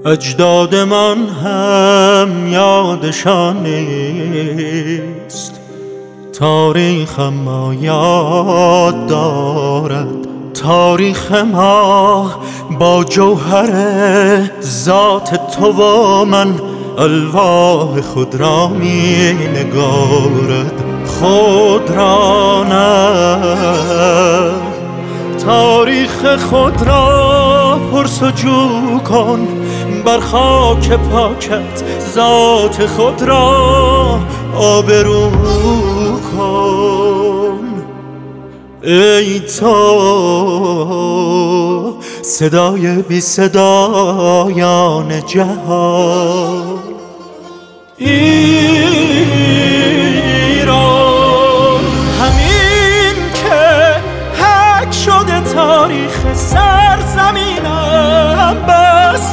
اجداد من هم یادشان نیست، تاریخ ما یاد دارد. تاریخ ما با جوهر ذات تو و من الواح خود را می نگارد. خود را نه، تاریخ خود را پرسجو کن، بر خاک پاکت ذات خود را آبرو کن. ای تو صدای بی صدایان جهان، ایران همین که حک شده تاریخ سرزمینم، بس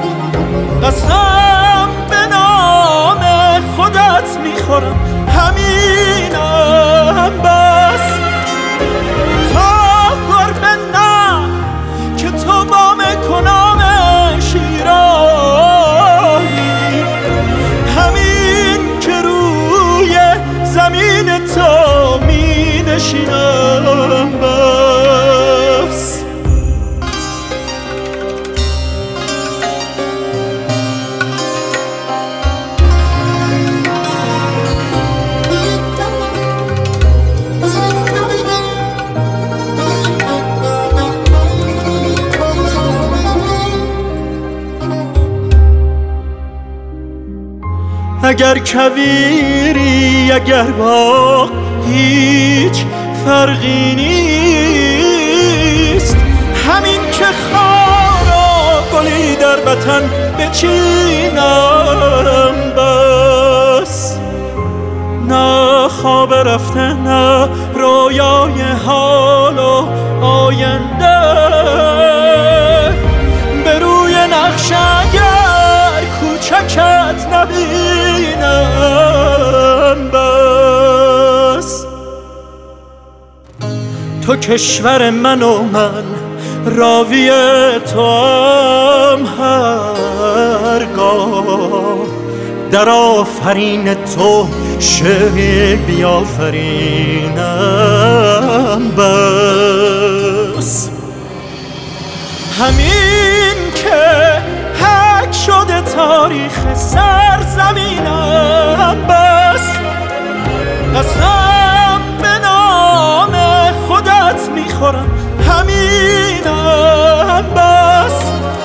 قسم به نام خودت میخورم همینم، بس تا گربه نه که تو با کنام شیرانی، همین که روی زمین تو می نشینم، بس اگر کویری اگر باغ هیچ فرقی نیست، همین که خار و گلی در وطن بچینم، بس نه خواب رفته نه رویای حال و آینده، به روی نقش اگر کوچکت نبینم، بس تو کشور من و من راوی تو هم هرگاه در آفرین تو شعر بیافرینم، بس همین که حک شده تاریخ سرزمینم، بس قسم به نام خودت میخورم همینم، بس